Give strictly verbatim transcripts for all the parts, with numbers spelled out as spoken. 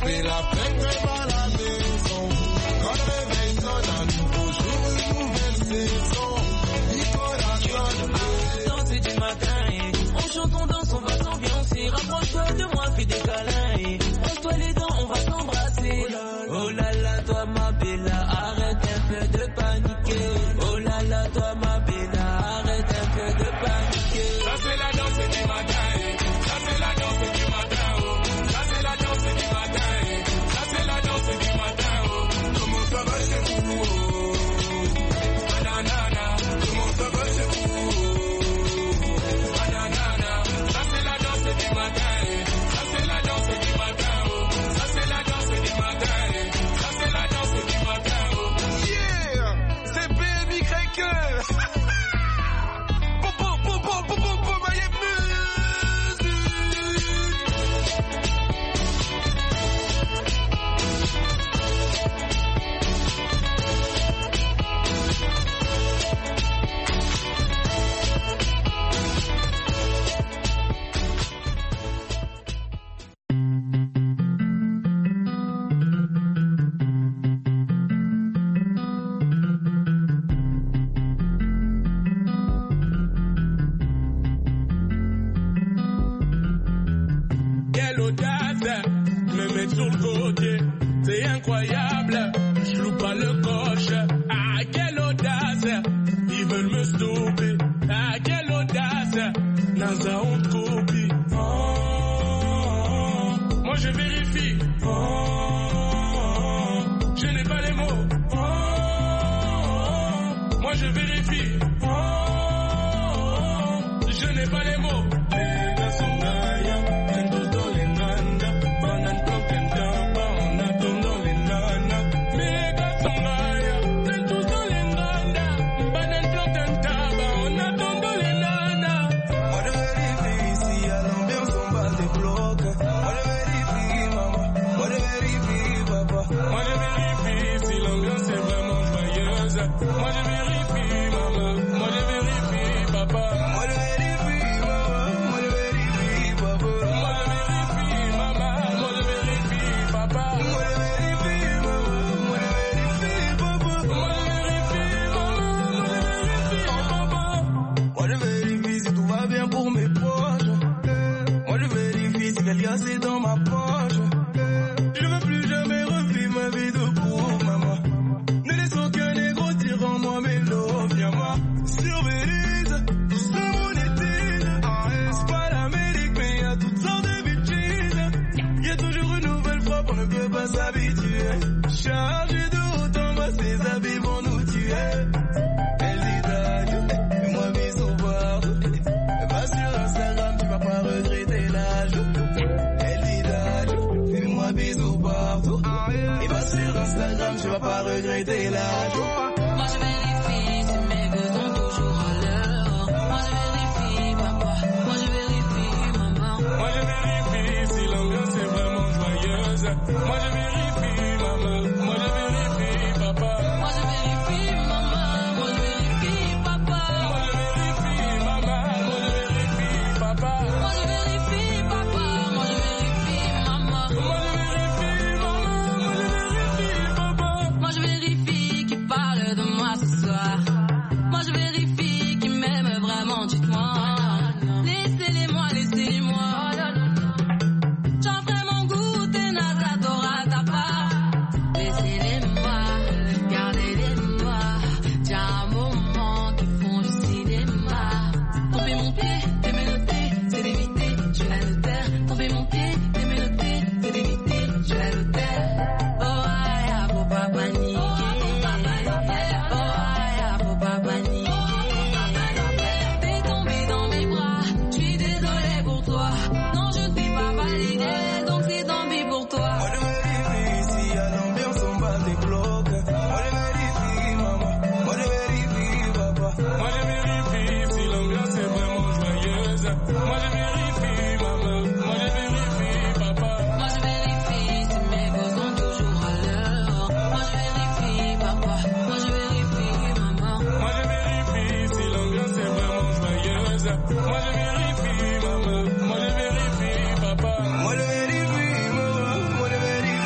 fait la fête devant la maison. Quand le réveil sonne, un nouveau jour, une nouvelle saison. Danser du matin, on chante, on danse, on va s'ambiancer. Rapproche-toi de moi, fais des câlins. Brosse-toi les dents, on va s'embrasser. Oh là là, toi ma bella, arrête un peu de paniquer. Oh là là, toi ma bella, arrête un peu de paniquer. Ça c'est la danse du matin, ça c'est la danse du matin, oh. Ça c'est la danse du matin, ça c'est la danse du matin, oh. Comment ça va chez vous, oh. Nanana, comment ça va chez vous, oh. Nanana, ça c'est la danse du matin, ça c'est la danse du matin, oh. Ça c'est la danse du matin, ça c'est la danse du matin, oh. Yeah, c'est Baby Cracker. Popo, popo, popo, popo, my Quelle audace, me mettre sur le côté, c'est incroyable, je loupe pas le coche. Ah, quelle audace, ils veulent me stopper. Ah, quelle audace, Naza on te copie. Oh, moi je vérifie. Oh, je n'ai pas les mots. Oh, moi je vérifie. Oh, je n'ai pas les mots. Moi je vérifie maman, moi je vérifie papa. Moi je vérifie maman, moi je vérifie papa. Moi je vérifie maman, moi je vérifie papa. Moi je vérifie maman, moi je vérifie papa. Moi je vérifie maman, moi je vérifie papa. Moi je vérifie si tout va bien pour mes proches. Moi je vérifie si quelqu'un c'est dans ma poche. Je veux plus jamais revivre ma vie de pauvre maman. Ne laisse aucun négro dire en moi mes lots, viens-moi sur Belize, je monétise. C'est pas l'Amérique mais y'a toutes sortes de bitches. Y'a toujours une nouvelle frappe, on ne peut pas s'habituer. Chargé de haut en bas, ces habits vont nous tuer. Elle dit adieu, et moi bisous partout. Et va sur Instagram, tu vas pas regretter l'âge. Elle dit adieu, et moi bisous partout. Et va sur Instagram, tu vas pas regretter l'âge. Moi je vérifie si mes vœux sont toujours à l'heure. Moi je vérifie papa, moi je vérifie maman. Moi je vérifie si l'ambiance est vraiment joyeuse. Moi je vérifie maman, moi je vérifie papa. Moi je vérifie maman, moi je vérifie papa. Moi je vérifie maman, moi je vérifie papa. Moi je vérifie papa, moi je vérifie maman. Moi je vérifie maman, moi je vérifie papa. Moi je vérifie qui parle de moi ce soir. Moi je vérifie qui m'aime vraiment, dites-moi. Laissez-les-moi, laissez-les-moi. J'en ferai mon goûter, Naza t'aura ta part. Laissez-les-moi, gardez-les-moi. Tiens un moment qui font du cinéma. Tomber mon pied, les menotter, c'est d'éviter, je vais la terre. Tomber mon pied, les menotter, c'est d'éviter, je vais la terre. Oh aïe, faut pas paniquer. Oh aïe, faut pas paniquer. T'es tombé dans mes bras, je suis désolé pour toi. Non, je ne suis pas validée, donc c'est tant pis pour toi. Moi je vérifie si y'a l'ambiance on bat des blocs. Moi je vérifie maman, moi je vérifie papa. Moi je vérifie si l'ambiance est vraiment joyeuse. Moi je vérifie maman, moi je vérifie papa. Moi je vérifie si mes vœux sont toujours à l'heure. Moi je vérifie papa, moi je vérifie maman. Moi je vérifie si l'ambiance est vraiment joyeuse. Moi je vérifie maman, moi je vérifie papa. Moi je vérifie maman, moi je vérifie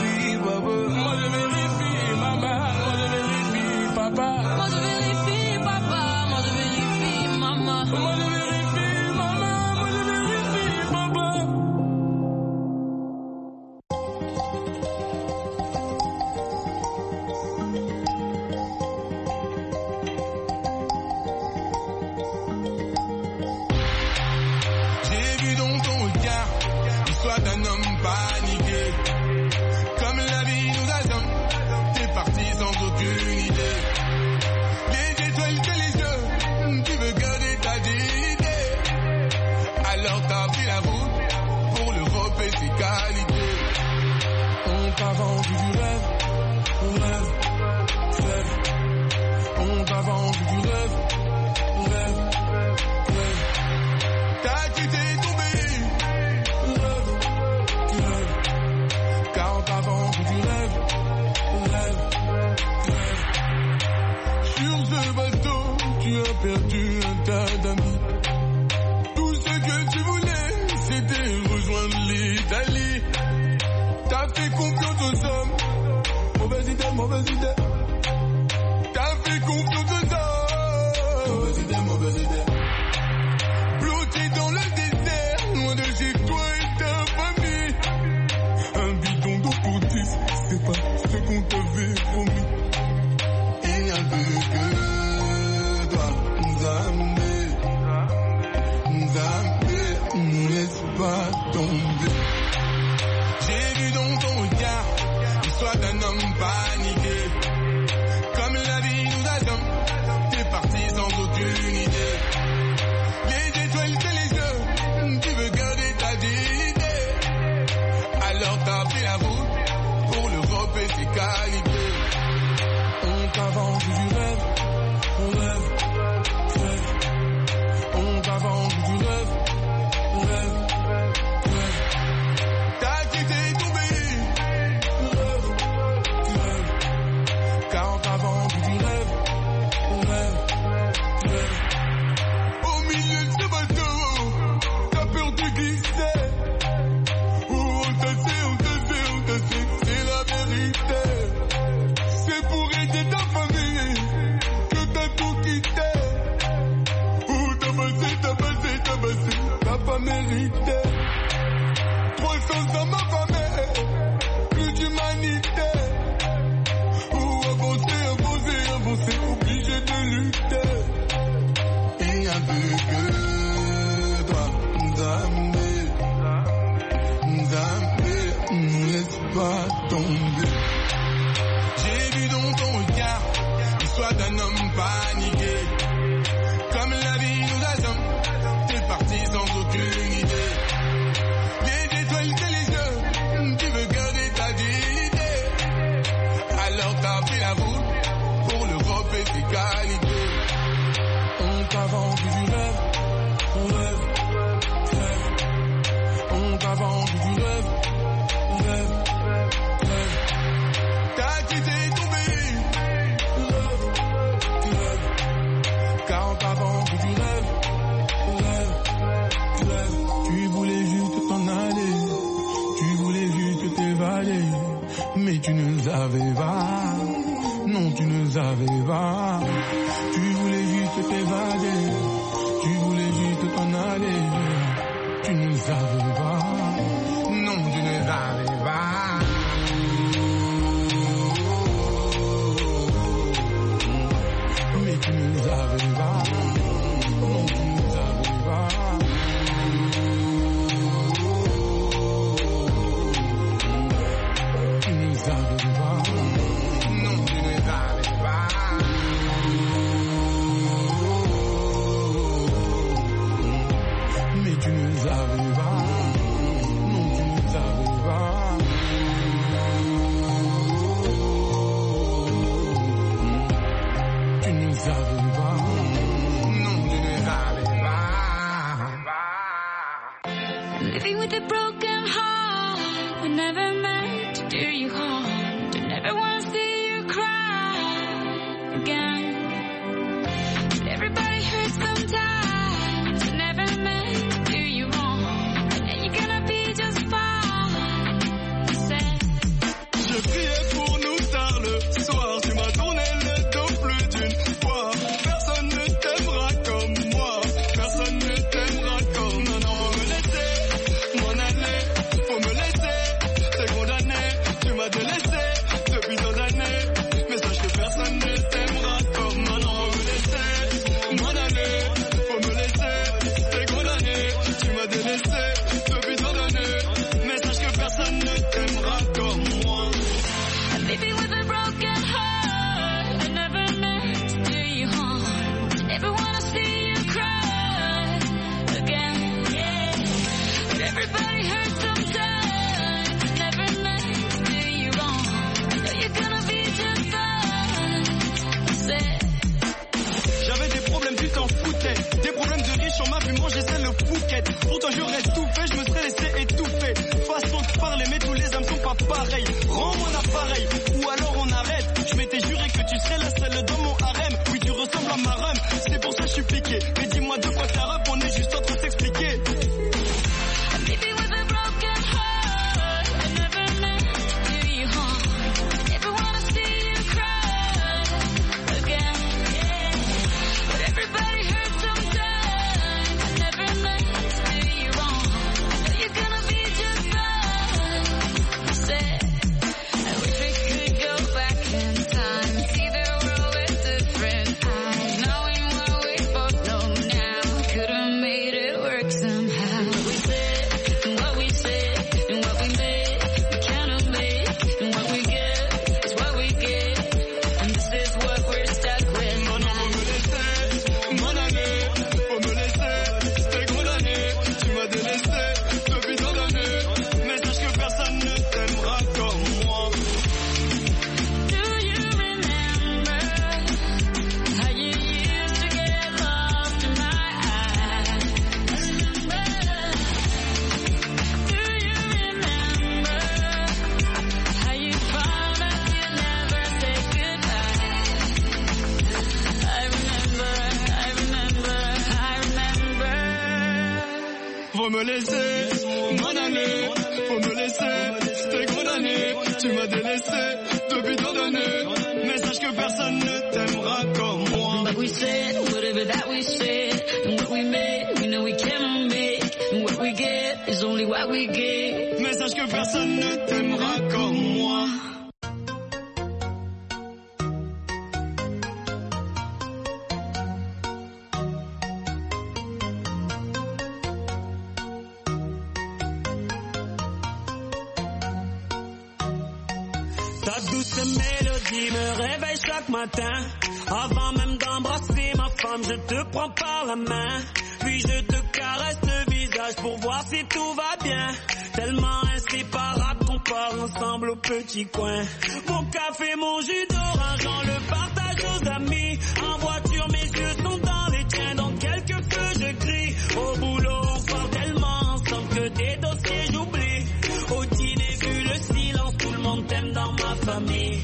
vendu du rêve, rêve, rêve. On t'a vendu du rêve, rêve, rêve. T'as quitté ton pays, rêve, rêve. Car on t'a vendu du rêve, rêve, rêve. Sur ce bateau, tu as perdu un tas d'amis. Tout ce que tu voulais, c'était rejoindre l'Italie. T'as fait confiance aux hommes. Mauvaise idée, mauvaise idée. T'as fait confiance aux hommes. Mauvaise idée, mauvaise idée. Bloqué dans le désert, loin de chez toi et ta famille. Un bidon d'eau pour dix, c'est pas ce qu'on t'avait promis. Et un peu que toi, Nzambe, Nzambe, ne laisse pas tomber. J'ai vu dans ton regard l'histoire d'un homme paniqué. Comme la vie nous attend, t'es parti sans aucune idée. Les étoiles c'est les yeux, tu veux garder ta dignité. Alors t'as pris la route pour l'Europe et ses qualités. On t'a vendu du rêve, rêve, rêve. On t'a vendu du rêve, rêve, rêve. T'as quitté ton pays, rêve, rêve. Car on t'a vendu du rêve, rêve, rêve. Au milieu de ce bateau, t'as peur de glisser. Oh, on t'a sait, on t'a sait, on t'a sait, c'est la vérité. C'est pour aider ta famille que t'as tout quitté. Oh, t'as passé, t'as passé, t'as passé, t'as pas mérité. trois cents hommes affamés, plus d'humanité. Oh, avancer, avancer, avancer, obligé de lutter. Et un peu que toi, Nzambe, Nzambe, ne laisse pas tomber. J'ai vu dans ton regard l'histoire d'un homme paniqué. Comme la vie nous attend, t'es parti sans aucune idée. Les étoiles c'est les yeux, tu veux garder ta dignité. Alors t'as pris la route pour l'Europe et ses qualités. On t'a vendu du rêve, rêve, rêve. On t'a vendu du rêve, rêve, rêve. T'as quitté ton pays, rêve, rêve. Car on t'a vendu du rêve, rêve, rêve. Tu voulais juste t'en aller, tu voulais juste t'évader. Mais tu ne savais pas, non tu ne savais pas. Tu voulais juste t'évader, tu voulais juste t'en aller. Tu ne savais pas, non tu ne savais pas. Mais tu ne savais pas, non tu ne savais pas. Tu ne savais pas, non tu ne savais pas. Mais tu ne savais pas, non tu ne savais pas. Tu ne savais pas, non tu ne savais pas. Living with a broken heart, we never meant to do you harm, to never want to see you cry again. But everybody hurts sometimes, we never meant to do you wrong, and you're gonna be just fine. Said. Je priais pour nous tard le soir, tu m'as tourné le dos plus d'une fois. pareil. Rends-moi l'appareil, ou alors on arrête. Je m'étais juré que tu serais la seule dans mon harem. Oui, tu ressembles à ma rhum, c'est pour ça que je suis piqué. Mais dis-moi de quoi t'as rap, on est juste en train de s'expliquer. Faut me laisser, mon année, faut me laisser, c'était condamné, tu m'as délaissé depuis tant d'années, mais sache que personne ne t'aimera comme moi. But we said, whatever that we said, and what we made, we know we can make, and what we get is only what we get. Mais sache que personne ne t'aimera comme moi. Ta douce mélodie me réveille chaque matin. Avant même d'embrasser ma femme, je te prends par la main. Puis je te caresse le visage pour voir si tout va bien. Tellement inséparable qu'on part ensemble au petit coin. Mon café, mon jus d'orange, on le partage aux amis. En voiture, mes yeux sont dans les tiens. Dans quelques feux, je crie. Au boulot, on parle tellement ensemble que des dossiers j'oublie. Au dîner, vu le silence, tout le monde t'aime dans ma famille.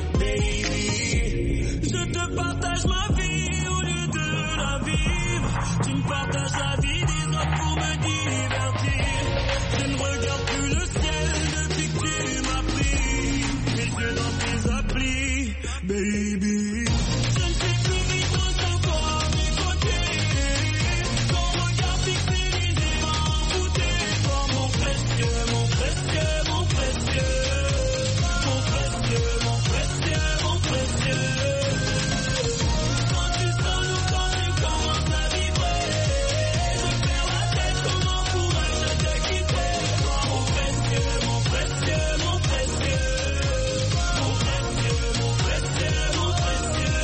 Baby, je te partage ma vie au lieu de la vivre. Tu me partages la vie des autres pour me divertir. Je ne regarde plus le ciel depuis que tu m'as pris. Mes yeux dans tes applis, baby. Je ne sais plus vivre sans toi à mes côtés. Ton regard fixé, les yeux envoûtés. Toi mon précieux, mon précieux, mon précieux. Mon précieux, mon précieux, mon précieux. Quand tu sens nous, quand tu commences à vibrer, je perds la tête, comment pourrais-je te quitter? Toi mon précieux, mon précieux, mon précieux. Mon précieux, mon précieux, mon précieux.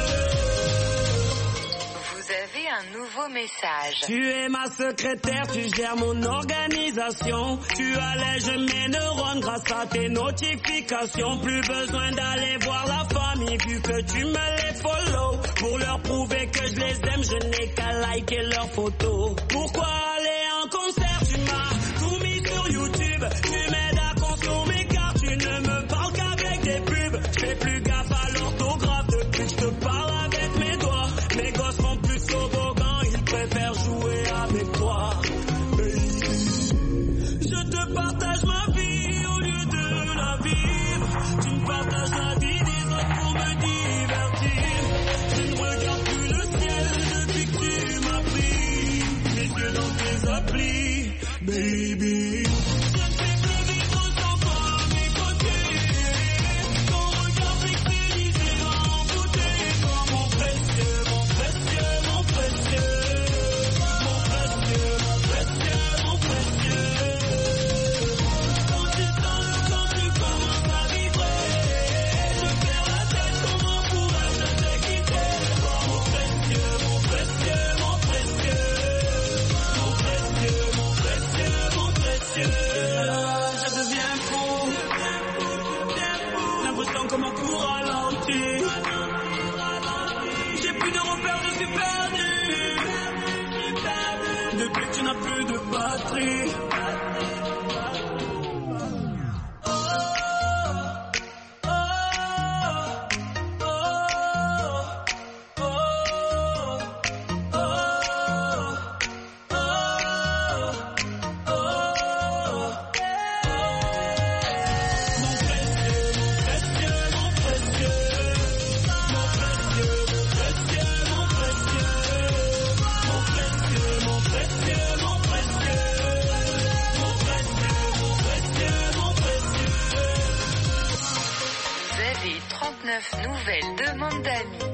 Vous avez un nouveau message. Tu es ma secrétaire, tu gères mon organisation. Tu allèges mes neurones grâce à tes notifications. Plus besoin d'aller voir la famille vu que tu me les follow. Pour leur prouver que je les aime, je n'ai qu'à liker leurs photos. Pourquoi aller en concert? Tu m'as tout mis sur YouTube. Tu m'aides à consommer car tu ne me parles qu'avec des pubs. Je fais plus gaffe à l'orthographe depuis que je te parle avec mes doigts. Mes gosses font plus toboggan, ils préfèrent jouer avec toi. Baby, je te partage ma vie au lieu de la vivre. Tu me partages la vie des autres pour me divertir. Je ne regarde plus le ciel depuis que tu m'as pris. Mes yeux dans tes applis, baby. Je ne sais plus vivre sans toi à mes côtés. Ton regard fixé, les yeux envoûtés. Toi mon précieux, mon précieux, mon précieux. Mon précieux, mon précieux, mon précieux. Quand tu sens, quand tu commences à vibrer, je perds la tête, comment pourrais-je te quitter? Toi mon précieux, mon précieux, mon précieux. Mon précieux, mon précieux, mon précieux. Je deviens fou. L'impression que mon cou ralentit. J'ai plus de repères, je suis perdu. Depuis que tu n'as plus de batterie. Oh, avez trente-neuf nouvelles demandes d'amis.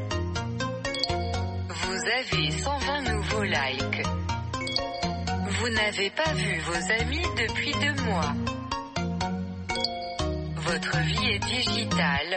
Vous avez cent vingt nouveaux likes. Vous n'avez pas vu vos amis depuis deux mois. Votre vie est digitale.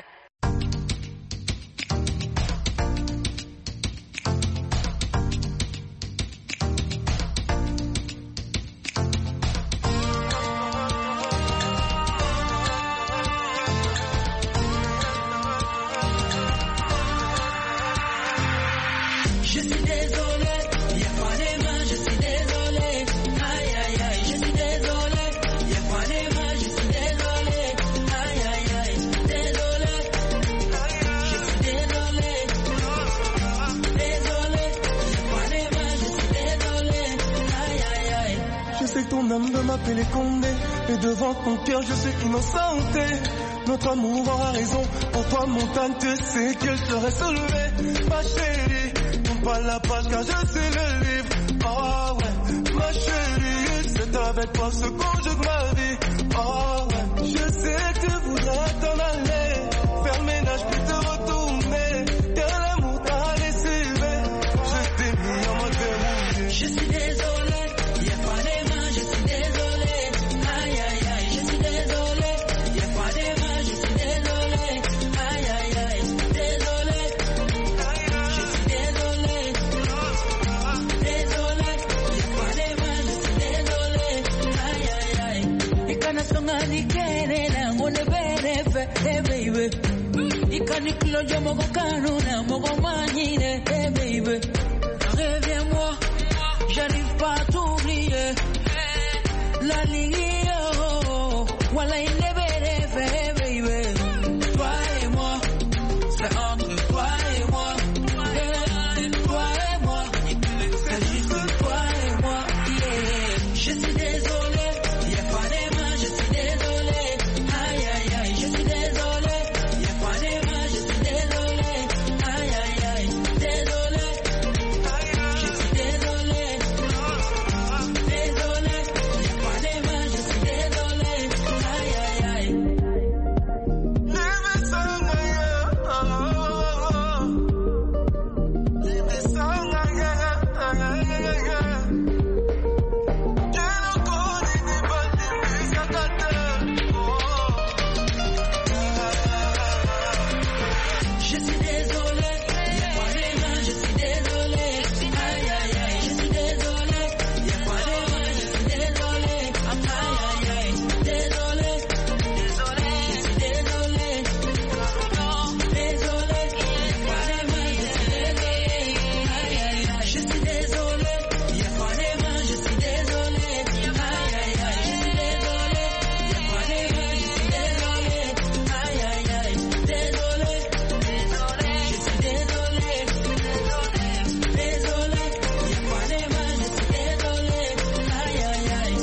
Ton âme veut m'appeler Condé, et devant ton cœur je suis innocenté. Notre amour aura raison, pour toi montagne tu sais que je serai soulevé. Ma chérie, tourne pas la page car je suis le livre. Oh ouais, ma chérie, c'est avec toi ce conjugue ma vie. Oh ouais, je sais que tu voudrais t'en aller, faire ménage puis te retourner. Car l'amour t'a lessivé, je t'ai mis en mode verrouillé. Je suis désolé, y'a pas des mains, je suis désolé. Aïe aïe aïe, je suis désolé. Y'a pas des mains, je suis désolé. Aïe aïe aïe, désolé. Je suis désolé. Désolé, y'a pas des mains, je suis désolé. Aïe aïe aïe. Ikanasonga nikene na ngone bene fe, hey baby. Ikaniklo yo mogo kanuna mogo manyine, hey baby. Reviens-moi, j'arrive pas à t'oublier. La ligne, oh, voilà il est belle, fait, baby. Toi et moi, c'est entre toi et moi. Toi et moi, c'est juste toi et moi. Yeah. Je suis désolé, y'a pas des mains, je suis désolé. Aïe aïe aïe, je suis désolé. Y'a pas des mains, je suis désolé. Aïe aïe aïe, désolé. Je suis désolé. Désolé, y'a pas des mains, je suis désolé. Aïe aïe aïe. Je suis désolé, y'a pas des mains, je suis désolé. Aïe aïe aïe, je suis désolé. Y'a pas des mains, je suis désolé. Aïe aïe aïe, désolé. Désolé, je suis désolé. Désolé, y'a pas des mains, je suis désolé. Aïe aïe aïe, je suis désolé. Y'a pas des mains, je suis désolé. Aïe aïe aïe, je suis désolé. Y'a pas des mains, je suis désolé. Aïe aïe aïe, désolé. Désolé, je suis désolé. Désolé, y'a pas des mains, je suis désolé. Aïe aïe aïe.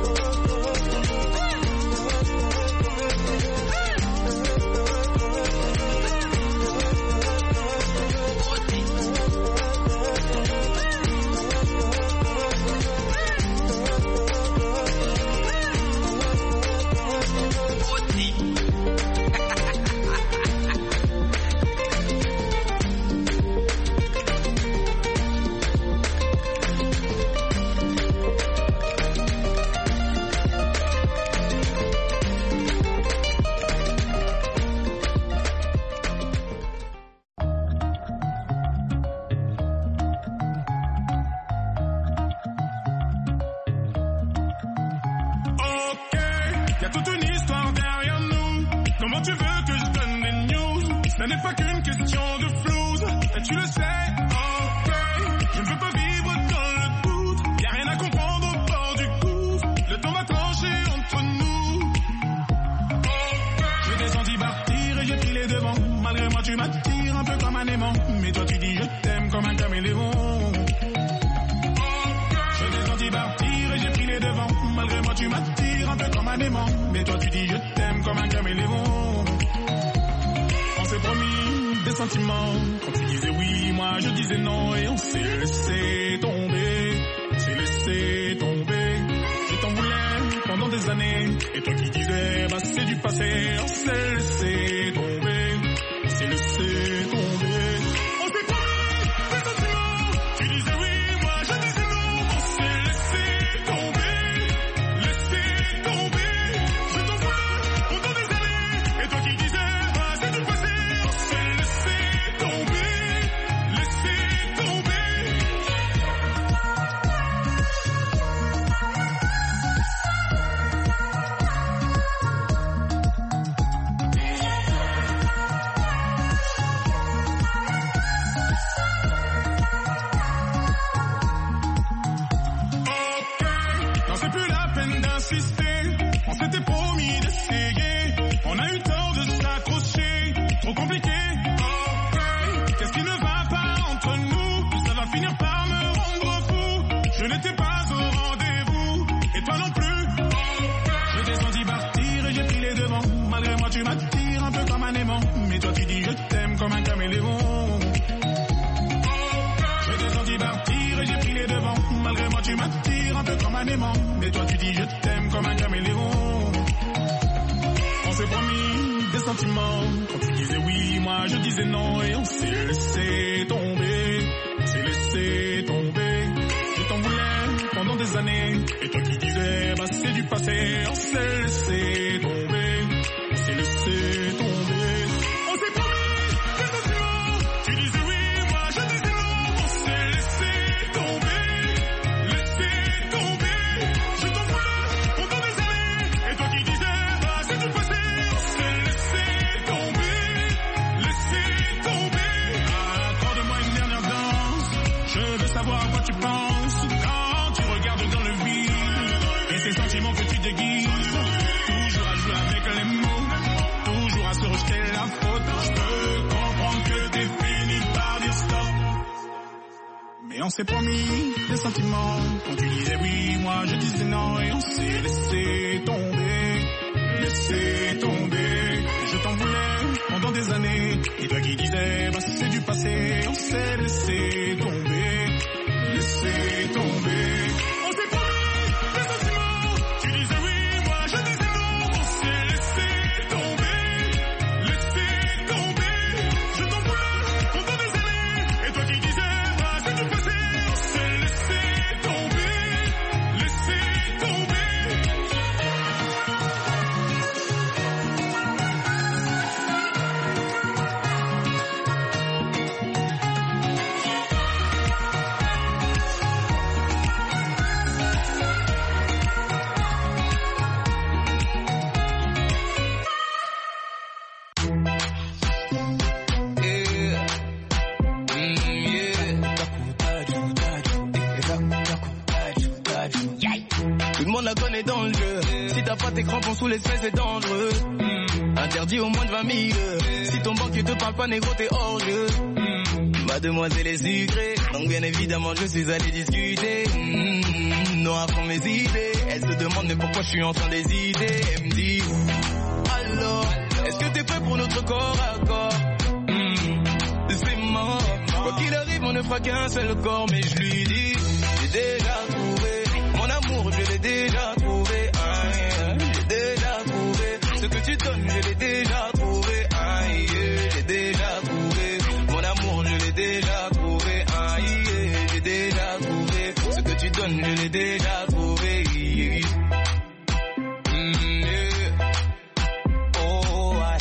Ok, y a toute une histoire derrière nous. Comment tu veux que je donne des news? Ce n'est pas qu'une question de flouze, et tu le sais. Ok, je ne veux pas vivre dans le doute. Y a rien à comprendre au bord du gouffre. Le temps va trancher entre nous. Ok, je t'ai senti partir et j'ai pris les devants. Malgré moi tu m'attires un peu comme un aimant. Mais toi tu dis je t'aime comme un caméléon. Je t'ai senti partir et j'ai pris les devants. Malgré moi tu m'attires un peu comme un aimant. Mais toi tu dis je t'aime comme un caméléon. On s'est promis des sentiments. Quand tu disais oui, moi je disais non. Et on s'est laissé tomber. On s'est laissé tomber. Je t'en voulais pendant des années. Et toi qui disais bah c'est du passé. On s'est laissé tomber. fâché, trop compliqué. Ok, qu'est-ce qui ne va pas entre nous? Ça va finir par me rendre fou. Je n'étais pas au rendez-vous, et toi non plus. Je t'ai senti partir et j'ai pris les devants. Malgré moi tu m'attires un peu comme un aimant. Mais toi tu dis je t'aime comme un caméléon. Je t'ai senti partir et j'ai pris les devants. Malgré moi tu m'attires un peu comme un aimant. Mais toi tu dis je t'aime comme un caméléon. On s'est promis des sentiments. Quand tu disais oui, moi je disais non. Et on s'est laissé tomber. On s'est laissé tomber. Je t'en voulais pendant des années. Et toi qui disais bah c'est du passé. On s'est laissé tomber. On s'est laissé tomber. On s'est promis des sentiments. Tu disais oui, moi je disais non. On s'est laissé tomber. Laissé tomber. Je t'en voulais pendant des années. Et toi qui disais bah c'est du passé. On s'est laissé tomber. Laissé tomber. Accorde-moi une dernière danse. Je veux savoir à quoi tu penses quand tu regardes dans le vide. Et ces sentiments que tu déguises. Toujours à jouer avec les mots. Toujours à se rejeter la faute. Je peux comprendre que t'es fini par dire stop. Mais on s'est promis des sentiments. Quand tu disais oui, moi je disais non. Et on s'est laissé tomber. Laissé tomber. Je t'en voulais pendant des années. Et toi qui disais bah c'est du passé. On s'est laissé tomber. Laissé tomber. On s'est promis des sentiments. Tu disais oui, moi je disais non. On s'est laissé tomber. Laissé tomber. Je t'en voulais pendant des années. Et toi qui disais bah c'est du passé. On s'est laissé tomber. Laissé tomber. Tout le monde la connaît dans le jeu. Si t'as pas tes crampons sous les fesses, c'est dangereux. Mmh. Interdit au moins de vingt mille. Si ton banquier te parle pas, négro, t'es hors jeu. Mmh. Mademoiselle est sucrée, donc bien évidemment je suis allé discuter. Mmh. Non à fond mes idées. Elle se demande mais pourquoi je suis en train d'hésiter. Elle me dit alors, est-ce que t'es prêt pour notre corps à corps? Mmh. C'est mort. Quoi qu'il arrive, on ne fera qu'un seul corps. Mais je lui dis, j'ai déjà trouvé. Mon amour, je l'ai déjà trouvé, ah, yeah. J'ai déjà trouvé. Ce que tu donnes, je l'ai déjà trouvé, ah, yeah. J'ai déjà trouvé. Mon amour, je l'ai déjà trouvé, ah, yeah. J'ai déjà trouvé. Ce que tu donnes, je l'ai déjà trouvé, yeah. Mm, yeah. Oh, ah,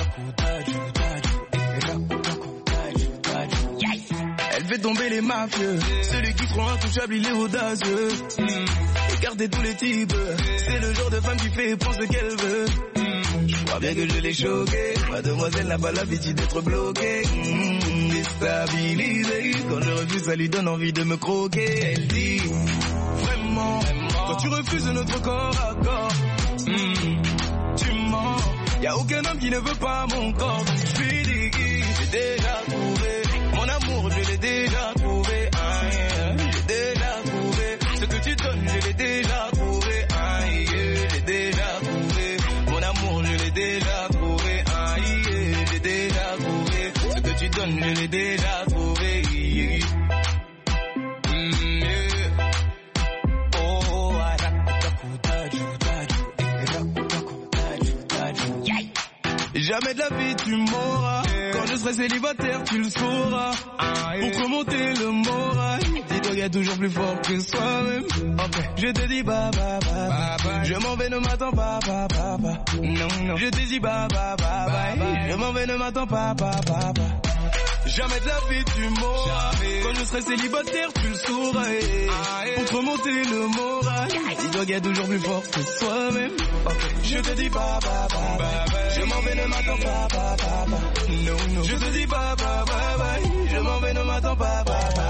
elle fait tomber les mafieux. Celui qui croit intouchable, il est audacieux. Mmh. Écartez tous les types. C'est le genre de femme qui fait prendre ce qu'elle veut. Mmh. Je crois bien que je l'ai choquée. Mademoiselle n'a pas l'habitude d'être bloquée. Mmh. Déstabilisée. Quand je refuse, ça lui donne envie de me croquer. Elle dit vraiment, quand tu refuses notre corps à corps, mmh. tu mens. Y'a aucun homme qui ne veut pas mon corps. Donc je lui dis, j'ai déjà trouvé. Mon amour, je l'ai déjà trouvé, ah, yeah. J'ai déjà trouvé. Ce que tu donnes, je l'ai déjà trouvé, ah, yeah. J'ai déjà trouvé. Mon amour, je l'ai déjà trouvé, ah, yeah. J'ai déjà trouvé. Ce que tu donnes, je l'ai déjà trouvé, yeah. Mm, yeah. Oh, ah, jamais de la vie tu m'auras. Quand je serai célibataire, tu le sauras. Pour te remonter le moral, dis-toi qu'il y a toujours plus fort que soi-même. Okay. Je te dis bye bye bye, bye, bye. Je m'en vais, ne m'attends pas, bye, bye, bye. Non, non. Je te dis bye bye bye, bye, bye. Je m'en vais, ne m'attends pas, bye, bye, bye. Jamais de la vie tu m'auras. Quand je serai célibataire, tu le sauras. Pour te remonter le moral, dis-toi qu'il y a toujours plus fort que soi-même. Okay. Je te dis bye bye bye, bye, bye. Je m'en vais, ne m'attends pas, bye, bye, bye. Non, non. Je te dis bye bye bye, bye. Je m'en vais, ne m'attends pas, bye, bye.